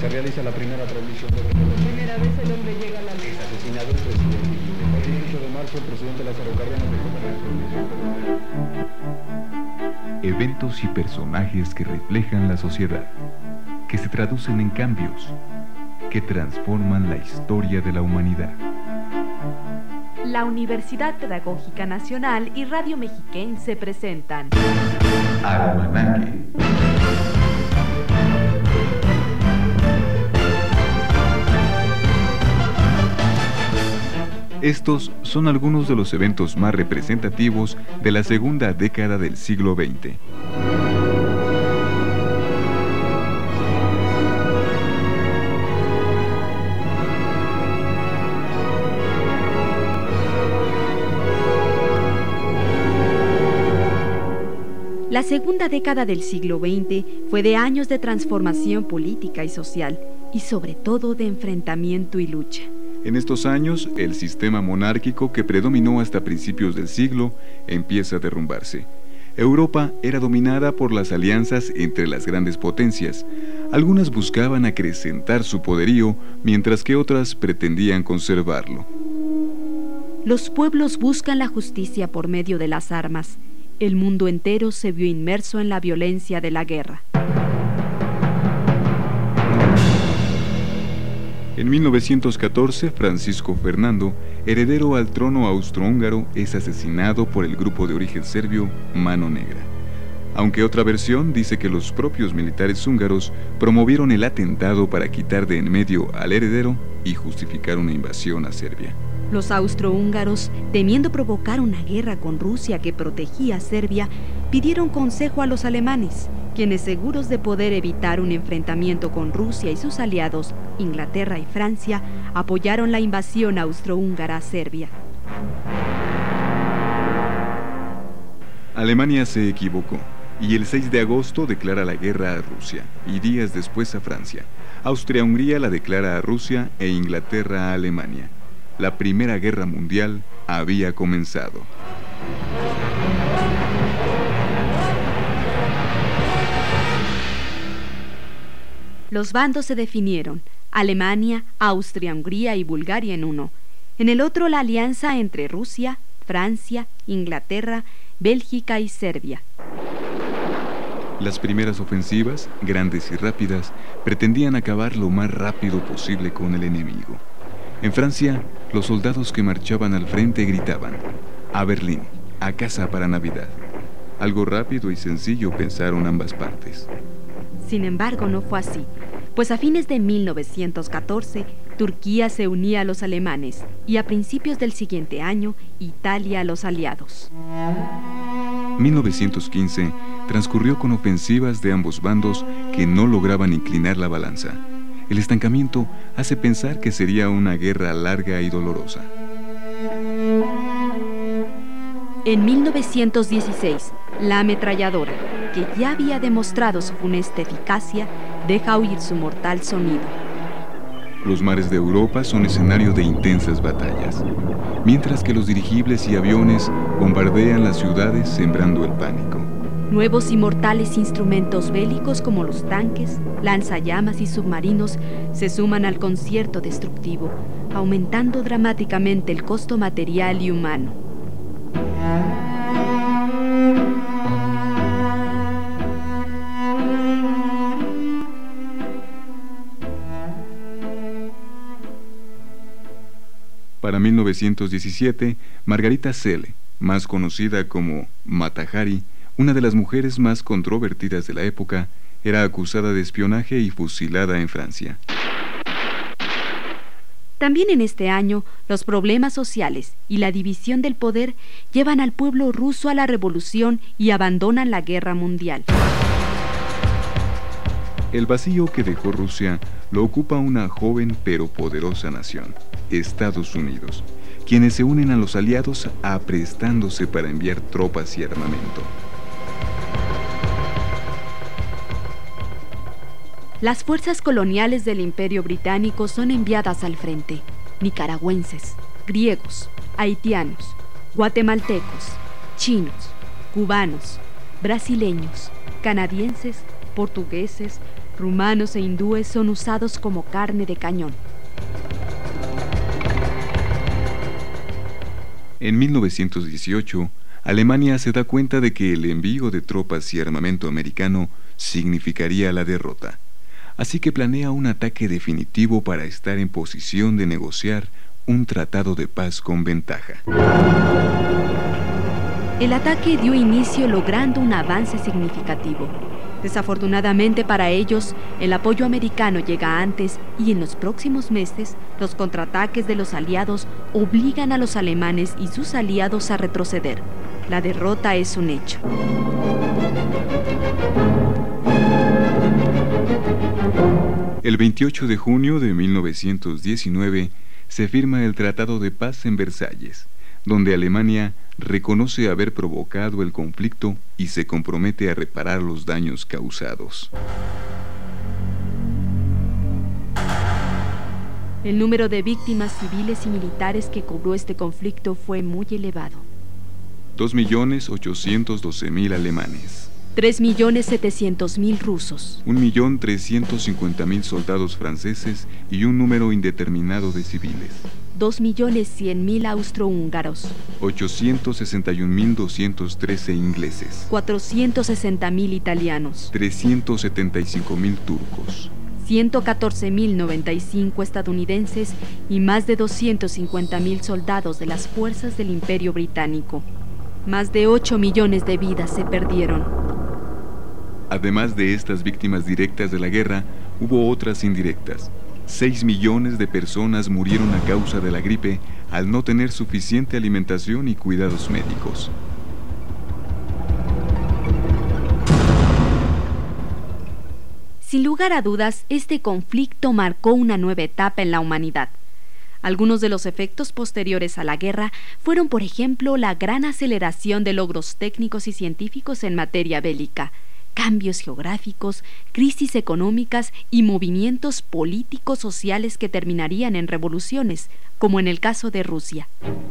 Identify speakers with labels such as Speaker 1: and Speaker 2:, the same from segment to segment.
Speaker 1: realiza la primera transmisión de... Por
Speaker 2: primera vez el hombre llega a la luna.
Speaker 1: Es asesinado el presidente. El 18 de marzo el presidente Lázaro Cárdenas dejó la transmisión.
Speaker 3: Eventos y personajes que reflejan la sociedad, que se traducen en cambios, que transforman la historia de la humanidad.
Speaker 4: La Universidad Pedagógica Nacional y Radio Mexiquense presentan
Speaker 3: Almanaque. Estos son algunos de los eventos más representativos de la segunda década del siglo XX.
Speaker 5: La segunda década del siglo XX fue de años de transformación política y social, y sobre todo de enfrentamiento y lucha.
Speaker 3: En estos años, el sistema monárquico que predominó hasta principios del siglo empieza a derrumbarse. Europa era dominada por las alianzas entre las grandes potencias. Algunas buscaban acrecentar su poderío, mientras que otras pretendían conservarlo.
Speaker 5: Los pueblos buscan la justicia por medio de las armas. El mundo entero se vio inmerso en la violencia de la guerra.
Speaker 3: En 1914, Francisco Fernando, heredero al trono austrohúngaro, es asesinado por el grupo de origen serbio Mano Negra. Aunque otra versión dice que los propios militares húngaros promovieron el atentado para quitar de en medio al heredero y justificar una invasión a Serbia.
Speaker 5: Los austrohúngaros, temiendo provocar una guerra con Rusia que protegía a Serbia, pidieron consejo a los alemanes, quienes, seguros de poder evitar un enfrentamiento con Rusia y sus aliados, Inglaterra y Francia, apoyaron la invasión austrohúngara a Serbia.
Speaker 3: Alemania se equivocó y el 6 de agosto declara la guerra a Rusia y días después a Francia. Austria-Hungría la declara a Rusia e Inglaterra a Alemania. La Primera Guerra Mundial había comenzado.
Speaker 5: Los bandos se definieron: Alemania, Austria, Hungría y Bulgaria en uno. En el otro, la alianza entre Rusia, Francia, Inglaterra, Bélgica y Serbia.
Speaker 3: Las primeras ofensivas, grandes y rápidas, pretendían acabar lo más rápido posible con el enemigo. En Francia, los soldados que marchaban al frente gritaban: «A Berlín, a casa para Navidad». Algo rápido y sencillo pensaron ambas partes.
Speaker 5: Sin embargo, no fue así, pues a fines de 1914, Turquía se unía a los alemanes y a principios del siguiente año, Italia a los aliados.
Speaker 3: 1915 transcurrió con ofensivas de ambos bandos que no lograban inclinar la balanza. El estancamiento hace pensar que sería una guerra larga y dolorosa.
Speaker 5: En 1916, la ametralladora, que ya había demostrado su funesta eficacia, deja oír su mortal sonido.
Speaker 3: Los mares de Europa son escenario de intensas batallas, mientras que los dirigibles y aviones bombardean las ciudades sembrando el pánico.
Speaker 5: Nuevos y mortales instrumentos bélicos como los tanques, lanzallamas y submarinos se suman al concierto destructivo, aumentando dramáticamente el costo material y humano.
Speaker 3: Para 1917, Margarita Selle, más conocida como Mata Hari, una de las mujeres más controvertidas de la época, era acusada de espionaje y fusilada en Francia.
Speaker 5: También en este año, los problemas sociales y la división del poder llevan al pueblo ruso a la revolución y abandonan la guerra mundial.
Speaker 3: El vacío que dejó Rusia lo ocupa una joven pero poderosa nación, Estados Unidos, quienes se unen a los aliados aprestándose para enviar tropas y armamento.
Speaker 5: Las fuerzas coloniales del Imperio Británico son enviadas al frente: nicaragüenses, griegos, haitianos, guatemaltecos, chinos, cubanos, brasileños, canadienses, portugueses, Rumanos e hindúes son usados como carne de cañón.
Speaker 3: En 1918, Alemania se da cuenta de que el envío de tropas y armamento americano significaría la derrota. Así que planea un ataque definitivo para estar en posición de negociar un tratado de paz con ventaja.
Speaker 5: El ataque dio inicio logrando un avance significativo. Desafortunadamente para ellos, el apoyo americano llega antes y en los próximos meses, los contraataques de los aliados obligan a los alemanes y sus aliados a retroceder. La derrota es un hecho.
Speaker 3: El 28 de junio de 1919 se firma el Tratado de Paz en Versalles, donde Alemania reconoce haber provocado el conflicto y se compromete a reparar los daños causados.
Speaker 5: El número de víctimas civiles y militares que cobró este conflicto fue muy elevado.
Speaker 3: 2.812.000 alemanes.
Speaker 5: 3.700.000 rusos.
Speaker 3: 1.350.000 soldados franceses y un número indeterminado de civiles.
Speaker 5: 2.100.000 austrohúngaros.
Speaker 3: 861.213 ingleses.
Speaker 5: 460.000 italianos.
Speaker 3: 375.000 turcos.
Speaker 5: 114.095 estadounidenses y más de 250.000 soldados de las fuerzas del Imperio Británico. Más de 8 millones de vidas se perdieron.
Speaker 3: Además de estas víctimas directas de la guerra, hubo otras indirectas. 6 millones de personas murieron a causa de la gripe al no tener suficiente alimentación y cuidados médicos.
Speaker 5: Sin lugar a dudas, este conflicto marcó una nueva etapa en la humanidad. Algunos de los efectos posteriores a la guerra fueron, por ejemplo, la gran aceleración de logros técnicos y científicos en materia bélica, cambios geográficos, crisis económicas y movimientos políticos sociales que terminarían en revoluciones, como en el caso de Rusia.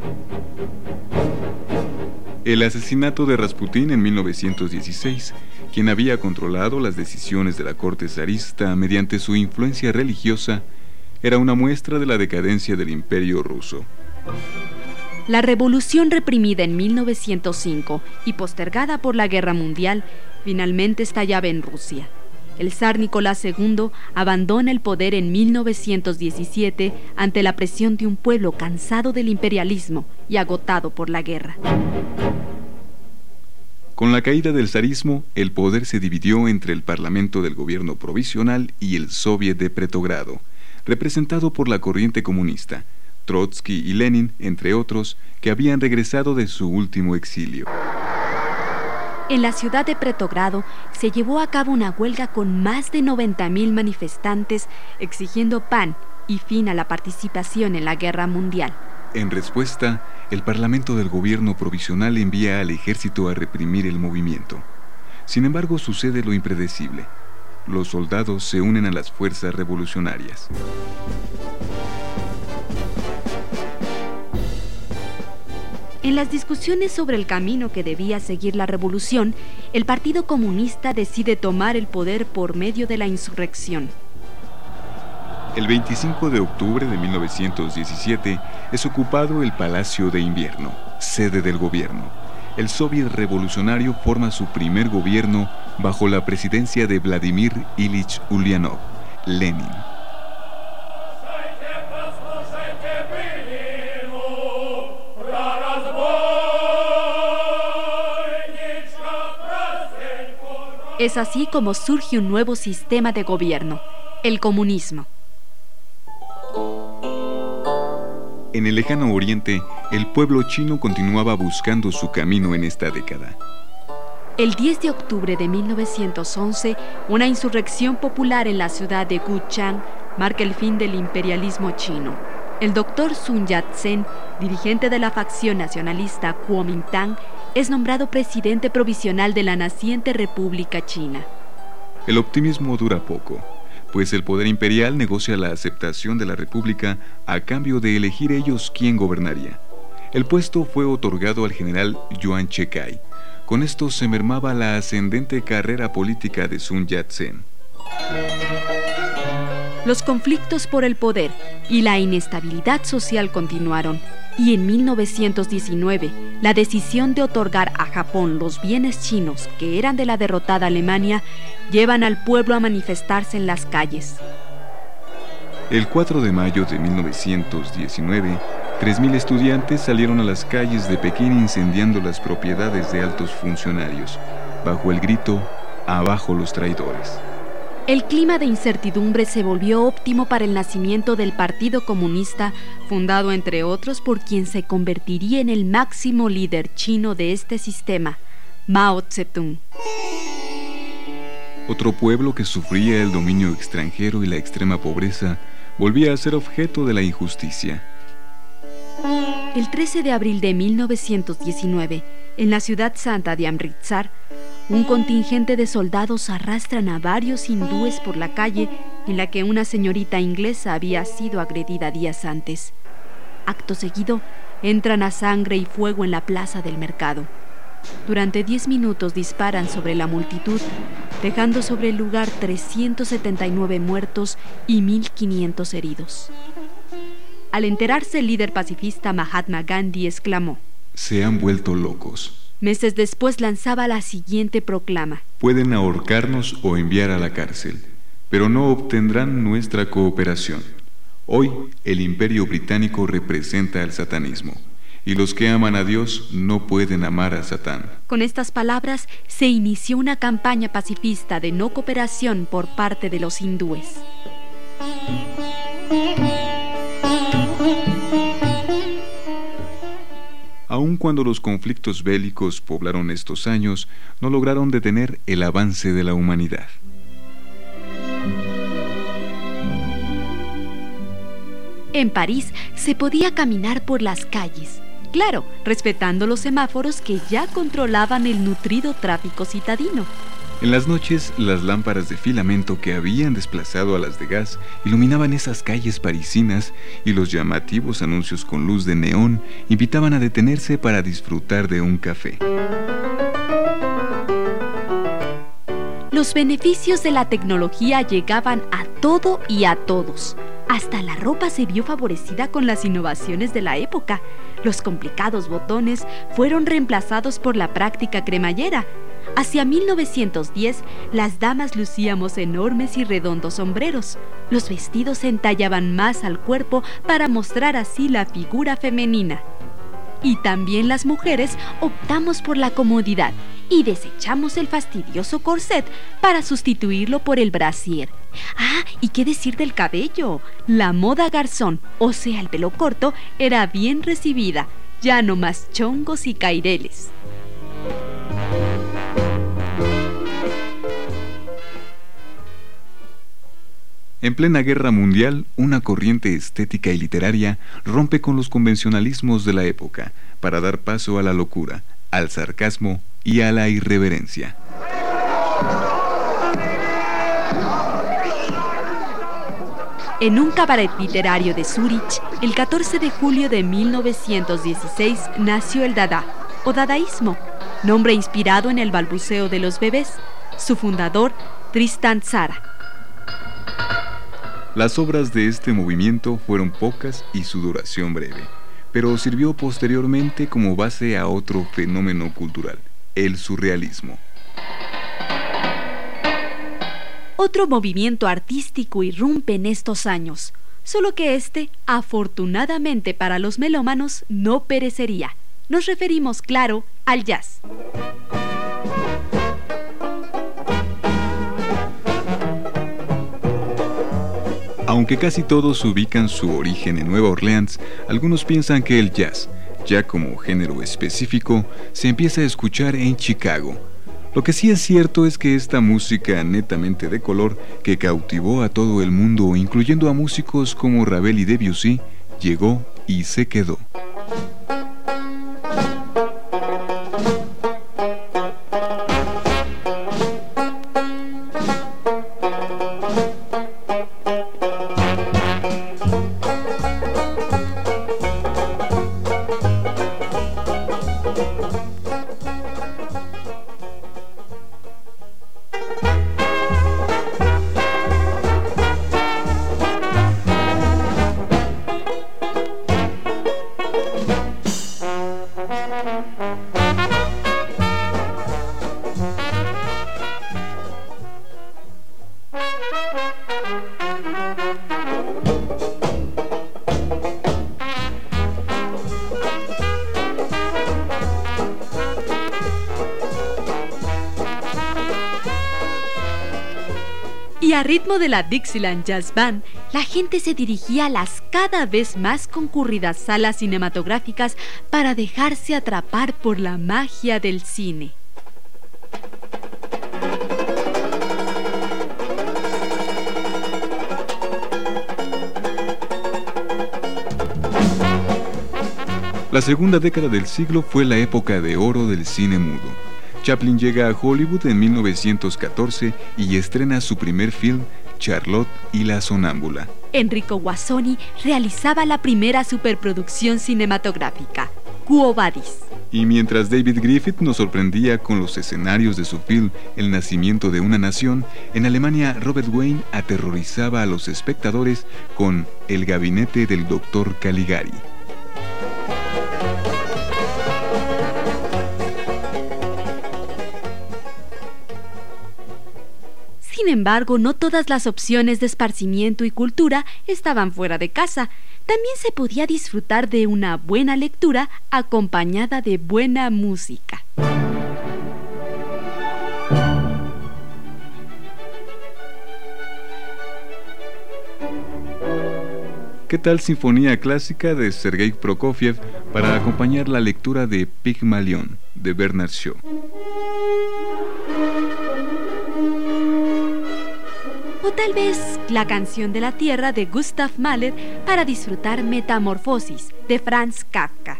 Speaker 3: El asesinato de Rasputín en 1916, quien había controlado las decisiones de la corte zarista mediante su influencia religiosa, era una muestra de la decadencia del Imperio ruso.
Speaker 5: La revolución reprimida en 1905 y postergada por la Guerra Mundial finalmente estallaba en Rusia. El zar Nicolás II abandona el poder en 1917 ante la presión de un pueblo cansado del imperialismo y agotado por la guerra.
Speaker 3: Con la caída del zarismo, el poder se dividió entre el Parlamento del Gobierno Provisional y el Soviet de Petrogrado, representado por la corriente comunista, Trotsky y Lenin, entre otros, que habían regresado de su último exilio.
Speaker 5: En la ciudad de Petrogrado se llevó a cabo una huelga con más de 90.000 manifestantes exigiendo pan y fin a la participación en la guerra mundial.
Speaker 3: En respuesta, el Parlamento del Gobierno Provisional envía al ejército a reprimir el movimiento. Sin embargo, sucede lo impredecible. Los soldados se unen a las fuerzas revolucionarias.
Speaker 5: En las discusiones sobre el camino que debía seguir la revolución, el Partido Comunista decide tomar el poder por medio de la insurrección.
Speaker 3: El 25 de octubre de 1917 es ocupado el Palacio de Invierno, sede del gobierno. El Soviet revolucionario forma su primer gobierno bajo la presidencia de Vladimir Ilich Ulyanov, Lenin.
Speaker 5: Es así como surge un nuevo sistema de gobierno, el comunismo.
Speaker 3: En el lejano oriente, el pueblo chino continuaba buscando su camino en esta década.
Speaker 5: El 10 de octubre de 1911, una insurrección popular en la ciudad de Wuchang marca el fin del imperialismo chino. El doctor Sun Yat-sen, dirigente de la facción nacionalista Kuomintang, es nombrado presidente provisional de la naciente República China.
Speaker 3: El optimismo dura poco, pues el poder imperial negocia la aceptación de la República a cambio de elegir ellos quién gobernaría. El puesto fue otorgado al general Yuan Shikai. Con esto se mermaba la ascendente carrera política de Sun Yat-sen.
Speaker 5: Los conflictos por el poder y la inestabilidad social continuaron, y en 1919, la decisión de otorgar a Japón los bienes chinos que eran de la derrotada Alemania llevan al pueblo a manifestarse en las calles.
Speaker 3: El 4 de mayo de 1919, 3.000 estudiantes salieron a las calles de Pekín incendiando las propiedades de altos funcionarios, bajo el grito "Abajo los traidores".
Speaker 5: El clima de incertidumbre se volvió óptimo para el nacimiento del Partido Comunista, fundado entre otros por quien se convertiría en el máximo líder chino de este sistema, Mao Zedong.
Speaker 3: Otro pueblo que sufría el dominio extranjero y la extrema pobreza volvía a ser objeto de la injusticia.
Speaker 5: El 13 de abril de 1919, en la ciudad santa de Amritsar, un contingente de soldados arrastran a varios hindúes por la calle en la que una señorita inglesa había sido agredida días antes. Acto seguido, entran a sangre y fuego en la plaza del mercado. Durante 10 minutos disparan sobre la multitud, dejando sobre el lugar 379 muertos y 1.500 heridos. Al enterarse, el líder pacifista Mahatma Gandhi exclamó:
Speaker 3: "Se han vuelto locos".
Speaker 5: Meses después lanzaba la siguiente proclama:
Speaker 3: "Pueden ahorcarnos o enviar a la cárcel, pero no obtendrán nuestra cooperación. Hoy el Imperio Británico representa al satanismo, y los que aman a Dios no pueden amar a Satán".
Speaker 5: Con estas palabras se inició una campaña pacifista de no cooperación por parte de los hindúes.
Speaker 3: Aun cuando los conflictos bélicos poblaron estos años, no lograron detener el avance de la humanidad.
Speaker 5: En París se podía caminar por las calles, claro, respetando los semáforos que ya controlaban el nutrido tráfico citadino.
Speaker 3: En las noches, las lámparas de filamento que habían desplazado a las de gas iluminaban esas calles parisinas, y los llamativos anuncios con luz de neón invitaban a detenerse para disfrutar de un café.
Speaker 5: Los beneficios de la tecnología llegaban a todo y a todos. Hasta la ropa se vio favorecida con las innovaciones de la época. Los complicados botones fueron reemplazados por la práctica cremallera. Hacia 1910, las damas lucíamos enormes y redondos sombreros. Los vestidos se entallaban más al cuerpo para mostrar así la figura femenina. Y también las mujeres optamos por la comodidad y desechamos el fastidioso corset para sustituirlo por el brasier. Ah, ¿y qué decir del cabello? La moda garzón, o sea, el pelo corto, era bien recibida. Ya no más chongos y caireles.
Speaker 3: En plena guerra mundial, una corriente estética y literaria rompe con los convencionalismos de la época para dar paso a la locura, al sarcasmo y a la irreverencia.
Speaker 5: En un cabaret literario de Zúrich, el 14 de julio de 1916 nació el Dada, o dadaísmo, nombre inspirado en el balbuceo de los bebés. Su fundador, Tristan Tzara.
Speaker 3: Las obras de este movimiento fueron pocas y su duración breve, pero sirvió posteriormente como base a otro fenómeno cultural, el surrealismo.
Speaker 5: Otro movimiento artístico irrumpe en estos años, solo que este, afortunadamente para los melómanos, no perecería. Nos referimos, claro, al jazz.
Speaker 3: Aunque casi todos ubican su origen en Nueva Orleans, algunos piensan que el jazz, ya como género específico, se empieza a escuchar en Chicago. Lo que sí es cierto es que esta música netamente de color, que cautivó a todo el mundo, incluyendo a músicos como Ravel y Debussy, llegó y se quedó.
Speaker 5: ritmo de la Dixieland Jazz Band, la gente se dirigía a las cada vez más concurridas salas cinematográficas para dejarse atrapar por la magia del cine.
Speaker 3: La segunda década del siglo fue la época de oro del cine mudo. Chaplin llega a Hollywood en 1914 y estrena su primer film, Charlotte y la sonámbula.
Speaker 5: Enrico Guazzoni realizaba la primera superproducción cinematográfica, Quo Vadis.
Speaker 3: Y mientras David Griffith nos sorprendía con los escenarios de su film El nacimiento de una nación, en Alemania Robert Wayne aterrorizaba a los espectadores con El gabinete del Dr. Caligari.
Speaker 5: Sin embargo, no todas las opciones de esparcimiento y cultura estaban fuera de casa. También se podía disfrutar de una buena lectura acompañada de buena música.
Speaker 3: ¿Qué tal Sinfonía Clásica de Sergei Prokofiev para acompañar la lectura de Pygmalion de Bernard Shaw?
Speaker 5: O tal vez La canción de la tierra de Gustav Mahler para disfrutar Metamorfosis de Franz Kafka.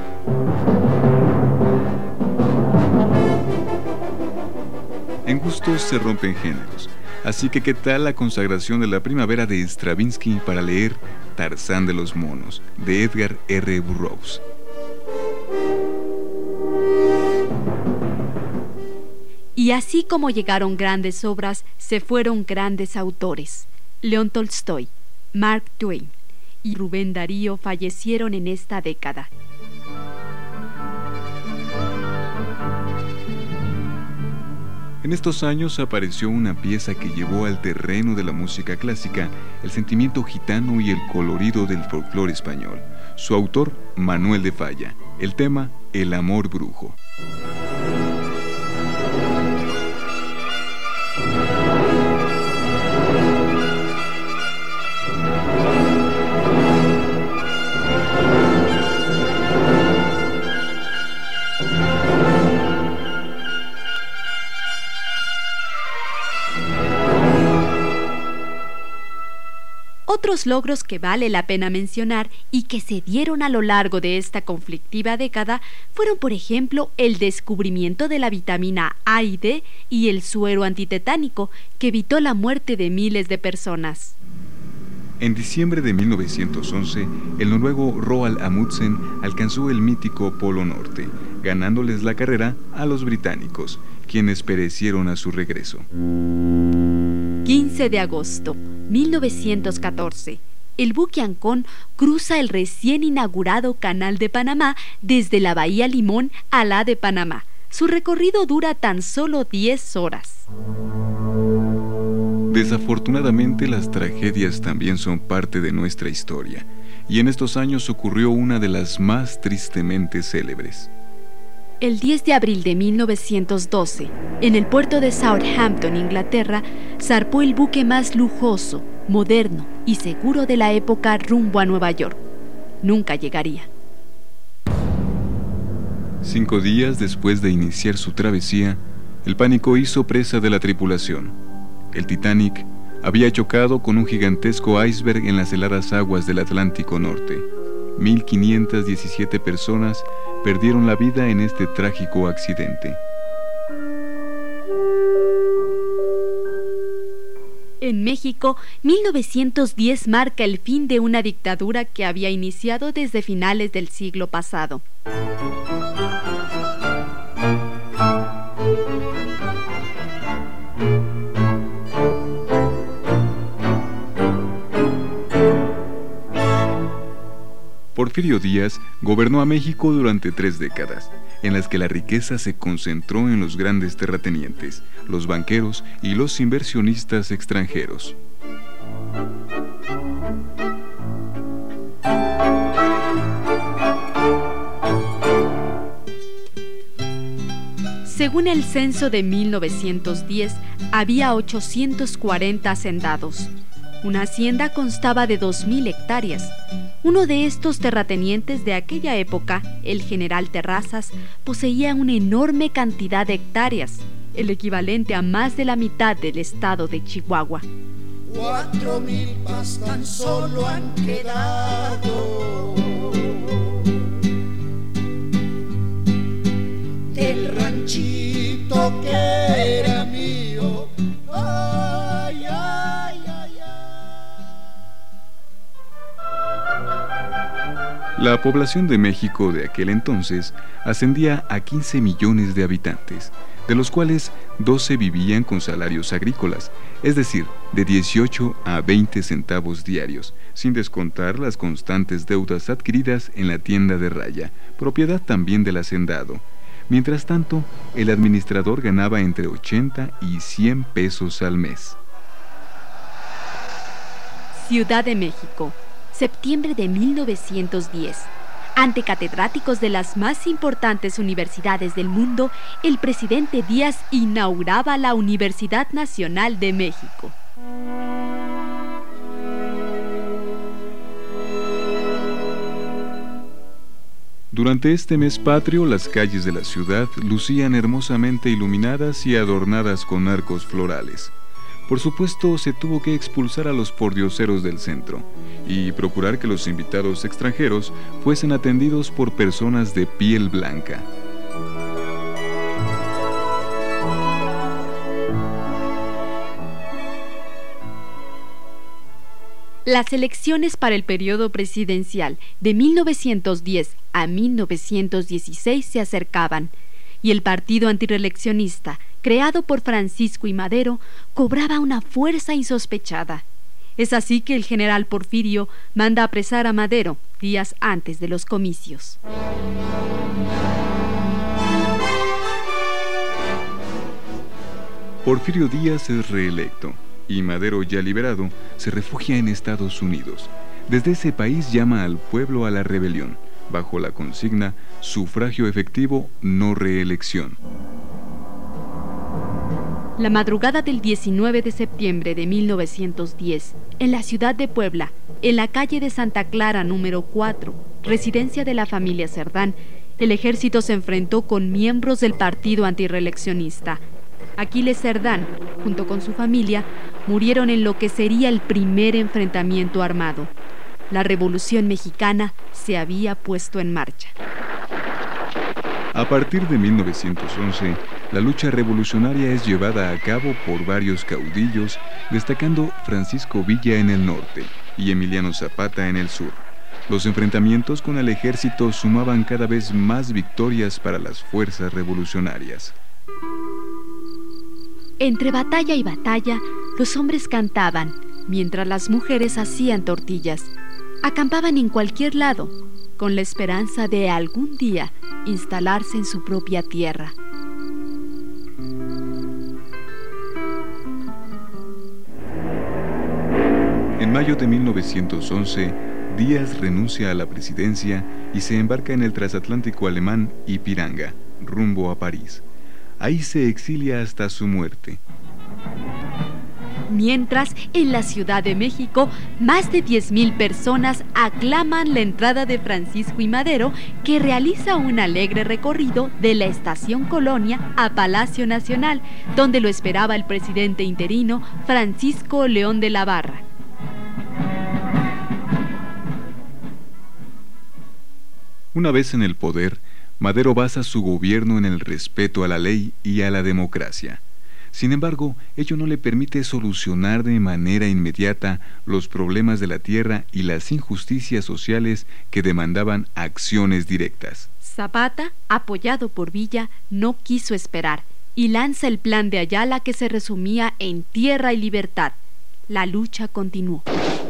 Speaker 3: En gustos se rompen géneros, así que ¿qué tal la consagración de la primavera de Stravinsky para leer Tarzán de los monos de Edgar R. Burroughs?
Speaker 5: Y así como llegaron grandes obras, se fueron grandes autores. León Tolstoy, Mark Twain y Rubén Darío fallecieron en esta década.
Speaker 3: En estos años apareció una pieza que llevó al terreno de la música clásica el sentimiento gitano y el colorido del folclore español. Su autor, Manuel de Falla. El tema, El amor brujo.
Speaker 5: Otros logros que vale la pena mencionar y que se dieron a lo largo de esta conflictiva década fueron, por ejemplo, el descubrimiento de la vitamina A y D y el suero antitetánico, que evitó la muerte de miles de personas.
Speaker 3: En diciembre de 1911, el noruego Roald Amundsen alcanzó el mítico Polo Norte, ganándoles la carrera a los británicos, quienes perecieron a su regreso.
Speaker 5: 15 de agosto, 1914. El buque Ancón cruza el recién inaugurado Canal de Panamá desde la Bahía Limón a la de Panamá. Su recorrido dura tan solo 10 horas.
Speaker 3: Desafortunadamente, las tragedias también son parte de nuestra historia, y en estos años ocurrió una de las más tristemente célebres.
Speaker 5: El 10 de abril de 1912, en el puerto de Southampton, Inglaterra, zarpó el buque más lujoso, moderno y seguro de la época rumbo a Nueva York. Nunca llegaría.
Speaker 3: 5 días después de iniciar su travesía, el pánico hizo presa de la tripulación. El Titanic había chocado con un gigantesco iceberg en las heladas aguas del Atlántico Norte. 1.517 personas perdieron la vida en este trágico accidente.
Speaker 5: En México, 1910 marca el fin de una dictadura que había iniciado desde finales del siglo pasado.
Speaker 3: Porfirio Díaz gobernó a México durante 3 décadas, en las que la riqueza se concentró en los grandes terratenientes, los banqueros y los inversionistas extranjeros.
Speaker 5: Según el censo de 1910, había 840 hacendados. Una hacienda constaba de 2.000 hectáreas. Uno de estos terratenientes de aquella época, el general Terrazas, poseía una enorme cantidad de hectáreas, el equivalente a más de la mitad del estado de Chihuahua.
Speaker 6: 4.000 pas tan solo han quedado del ranchito que era mío. Ay, ay, ay, ay.
Speaker 3: La población de México de aquel entonces ascendía a 15 millones de habitantes, de los cuales 12 vivían con salarios agrícolas, es decir, de 18 a 20 centavos diarios, sin descontar las constantes deudas adquiridas en la tienda de raya, propiedad también del hacendado. Mientras tanto, el administrador ganaba entre 80 y 100 pesos al mes.
Speaker 5: Ciudad de México, septiembre de 1910. Ante catedráticos de las más importantes universidades del mundo, el presidente Díaz inauguraba la Universidad Nacional de México.
Speaker 3: Durante este mes patrio, las calles de la ciudad lucían hermosamente iluminadas y adornadas con arcos florales. Por supuesto, se tuvo que expulsar a los pordioseros del centro y procurar que los invitados extranjeros fuesen atendidos por personas de piel blanca.
Speaker 5: Las elecciones para el periodo presidencial de 1910 a 1916 se acercaban y el partido antireeleccionista, creado por Francisco y Madero, cobraba una fuerza insospechada. Es así que el general Porfirio manda apresar a Madero días antes de los comicios.
Speaker 3: Porfirio Díaz es reelecto y Madero, ya liberado, se refugia en Estados Unidos. Desde ese país llama al pueblo a la rebelión, bajo la consigna sufragio efectivo, no reelección.
Speaker 5: La madrugada del 19 de septiembre de 1910, en la ciudad de Puebla, en la calle de Santa Clara número 4, residencia de la familia Cerdán, el ejército se enfrentó con miembros del partido antirreeleccionista. Aquiles Cerdán, junto con su familia, murieron en lo que sería el primer enfrentamiento armado. La Revolución Mexicana se había puesto en marcha.
Speaker 3: A partir de 1911, la lucha revolucionaria es llevada a cabo por varios caudillos, destacando Francisco Villa en el norte y Emiliano Zapata en el sur. Los enfrentamientos con el ejército sumaban cada vez más victorias para las fuerzas revolucionarias.
Speaker 5: Entre batalla y batalla, los hombres cantaban, mientras las mujeres hacían tortillas. Acampaban en cualquier lado, con la esperanza de algún día instalarse en su propia tierra.
Speaker 3: En mayo de 1911, Díaz renuncia a la presidencia y se embarca en el transatlántico alemán Ipiranga, rumbo a París. Ahí se exilia hasta su muerte.
Speaker 5: Mientras, en la Ciudad de México, más de 10,000 personas aclaman la entrada de Francisco y Madero, que realiza un alegre recorrido de la Estación Colonia a Palacio Nacional, donde lo esperaba el presidente interino Francisco León de la Barra.
Speaker 3: Una vez en el poder, Madero basa su gobierno en el respeto a la ley y a la democracia. Sin embargo, ello no le permite solucionar de manera inmediata los problemas de la tierra y las injusticias sociales que demandaban acciones directas.
Speaker 5: Zapata, apoyado por Villa, no quiso esperar y lanza el plan de Ayala, que se resumía en tierra y libertad. La lucha continuó.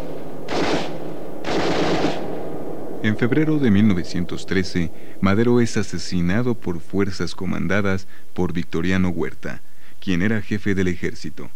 Speaker 3: En febrero de 1913, Madero es asesinado por fuerzas comandadas por Victoriano Huerta, quien era jefe del ejército.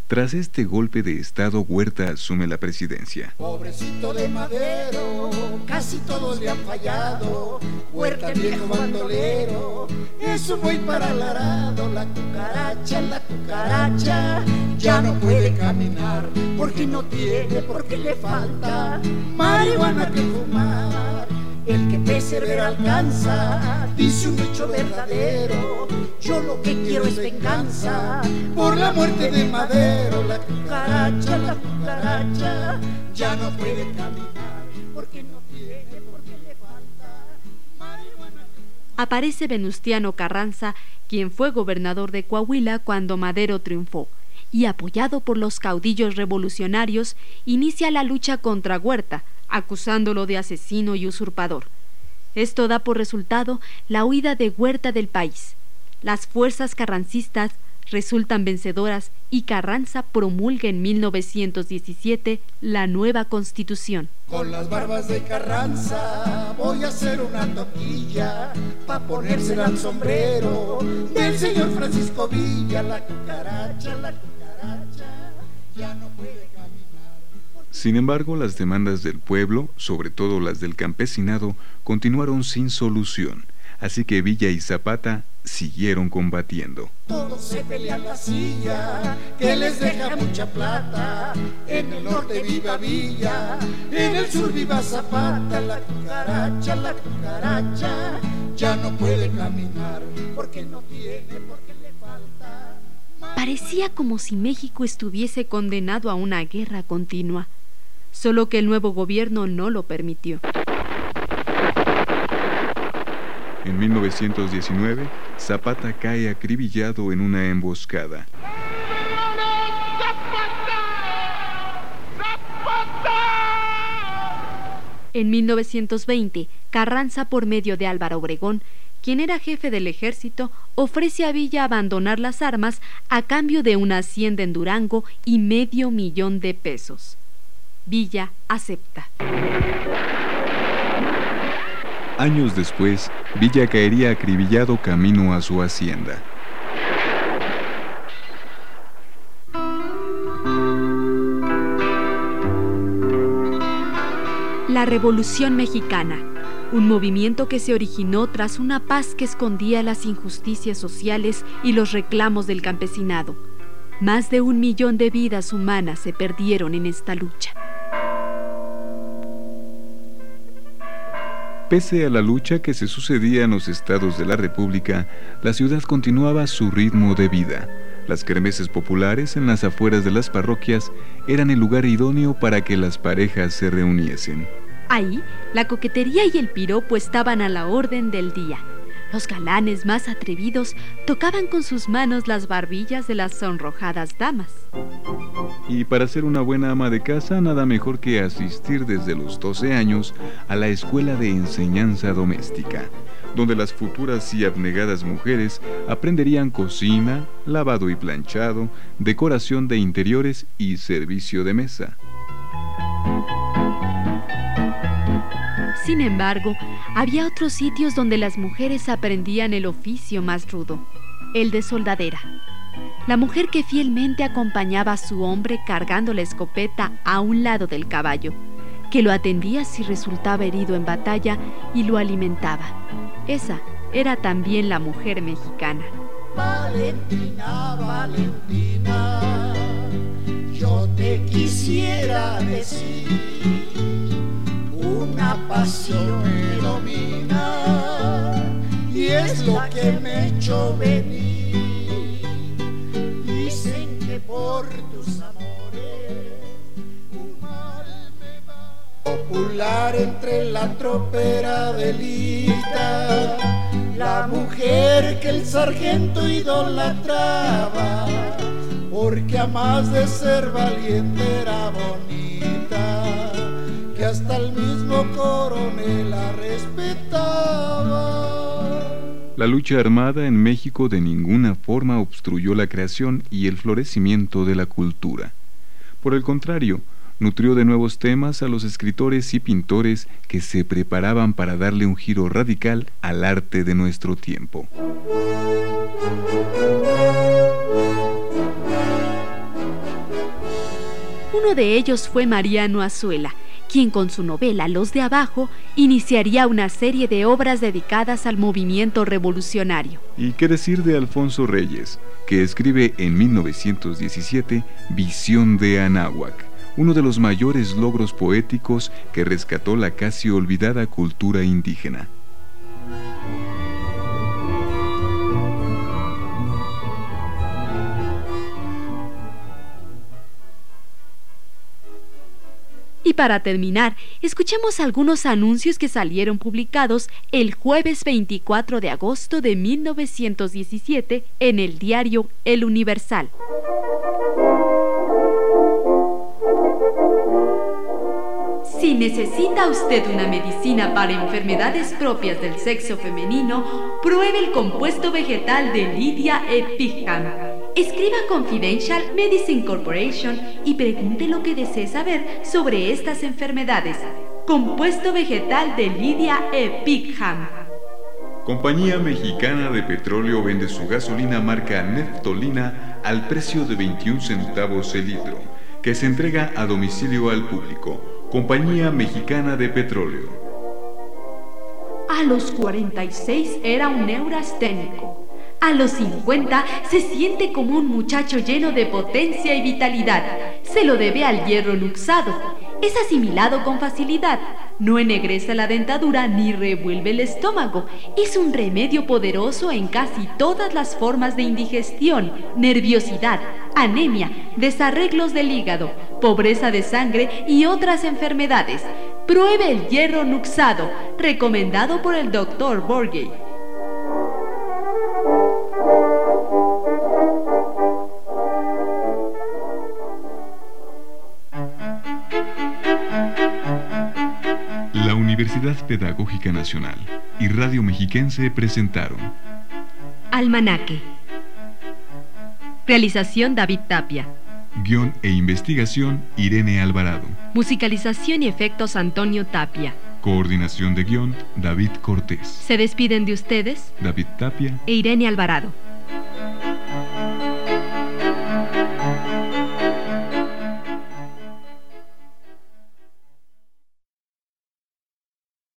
Speaker 3: Tras este golpe de estado, Huerta asume la presidencia.
Speaker 6: Pobrecito de Madero, casi todos le han fallado. Huerta el viejo bandolero, eso voy para el arado. La cucaracha, ya no puede caminar, porque no tiene, porque le falta marihuana que fumar. El que persevera alcanza, dice un dicho verdadero. Yo lo que quiero es venganza por la muerte de Madero. La cucaracha, ya no puede caminar, porque no tiene, porque le falta marihuana.
Speaker 5: Aparece Venustiano Carranza, quien fue gobernador de Coahuila cuando Madero triunfó, y apoyado por los caudillos revolucionarios, inicia la lucha contra Huerta, acusándolo de asesino y usurpador. Esto da por resultado la huida de Huerta del país. Las fuerzas carrancistas resultan vencedoras y Carranza promulga en 1917 la nueva Constitución.
Speaker 6: Con las barbas de Carranza voy a hacer una toquilla pa' ponérsela al sombrero del señor Francisco Villa. La cucaracha, ya no puede caminar.
Speaker 3: Sin embargo, las demandas del pueblo, sobre todo las del campesinado, continuaron sin solución, así que Villa y Zapata siguieron combatiendo.
Speaker 6: Todos se pelean la silla, que les deja mucha plata. En el norte viva Villa, en el sur viva Zapata. La cucaracha, ya no puede caminar, porque no tiene, porque le falta.
Speaker 5: Parecía como si México estuviese condenado a una guerra continua, solo que el nuevo gobierno no lo permitió.
Speaker 3: En 1919, Zapata cae acribillado en una emboscada.
Speaker 5: En 1920, Carranza, por medio de Álvaro Obregón, quien era jefe del ejército, ofrece a Villa abandonar las armas a cambio de una hacienda en Durango y $500,000. Villa acepta.
Speaker 3: Años después, Villa caería acribillado camino a su hacienda.
Speaker 5: La Revolución Mexicana, un movimiento que se originó tras una paz que escondía las injusticias sociales y los reclamos del campesinado. Más de 1 millón de vidas humanas se perdieron en esta lucha.
Speaker 3: Pese a la lucha que se sucedía en los estados de la República, la ciudad continuaba su ritmo de vida. Las kermeses populares en las afueras de las parroquias eran el lugar idóneo para que las parejas se reuniesen.
Speaker 5: Ahí, la coquetería y el piropo estaban a la orden del día. Los galanes más atrevidos tocaban con sus manos las barbillas de las sonrojadas damas.
Speaker 3: Y para ser una buena ama de casa, nada mejor que asistir desde los 12 años a la escuela de enseñanza doméstica, donde las futuras y abnegadas mujeres aprenderían cocina, lavado y planchado, decoración de interiores y servicio de mesa.
Speaker 5: Sin embargo, había otros sitios donde las mujeres aprendían el oficio más rudo, el de soldadera. La mujer que fielmente acompañaba a su hombre cargando la escopeta a un lado del caballo, que lo atendía si resultaba herido en batalla y lo alimentaba. Esa era también la mujer mexicana.
Speaker 6: Valentina, Valentina, yo te quisiera decir, una pasión me domina y es lo que me echó venir. Dicen que por tus amores un mal me va. Popular entre la tropera delita, la mujer que el sargento idolatraba, porque a más de ser valiente era bonita, que hasta el mismo coronel la respetaba.
Speaker 3: La lucha armada en México de ninguna forma obstruyó la creación y el florecimiento de la cultura. Por el contrario, nutrió de nuevos temas a los escritores y pintores que se preparaban para darle un giro radical al arte de nuestro tiempo.
Speaker 5: Uno de ellos fue Mariano Azuela, quien con su novela Los de Abajo iniciaría una serie de obras dedicadas al movimiento revolucionario.
Speaker 3: ¿Y qué decir de Alfonso Reyes, que escribe en 1917 Visión de Anáhuac, uno de los mayores logros poéticos que rescató la casi olvidada cultura indígena?
Speaker 5: Y para terminar, escuchemos algunos anuncios que salieron publicados el jueves 24 de agosto de 1917 en el diario El Universal. Si necesita usted una medicina para enfermedades propias del sexo femenino, pruebe el compuesto vegetal de Lydia E. Pigham. Escriba a Confidential Medicine Corporation y pregunte lo que desee saber sobre estas enfermedades. Compuesto vegetal de Lydia E. Pigham.
Speaker 3: Compañía Mexicana de Petróleo vende su gasolina marca Neftolina al precio de 21 centavos el litro, que se entrega a domicilio al público. Compañía Mexicana de Petróleo.
Speaker 5: A los 46 era un neurasténico. A los 50 se siente como un muchacho lleno de potencia y vitalidad. Se lo debe al hierro luxado. Es asimilado con facilidad. No ennegrece la dentadura ni revuelve el estómago. Es un remedio poderoso en casi todas las formas de indigestión, nerviosidad, anemia, desarreglos del hígado, pobreza de sangre y otras enfermedades. Pruebe el hierro luxado, recomendado por el Dr. Borgey.
Speaker 3: La Universidad Pedagógica Nacional y Radio Mexiquense presentaron
Speaker 5: Almanaque. Realización David Tapia.
Speaker 3: Guión e investigación Irene Alvarado.
Speaker 5: Musicalización y efectos Antonio Tapia.
Speaker 3: Coordinación de guión David Cortés.
Speaker 5: Se despiden de ustedes
Speaker 3: David Tapia
Speaker 5: e Irene Alvarado.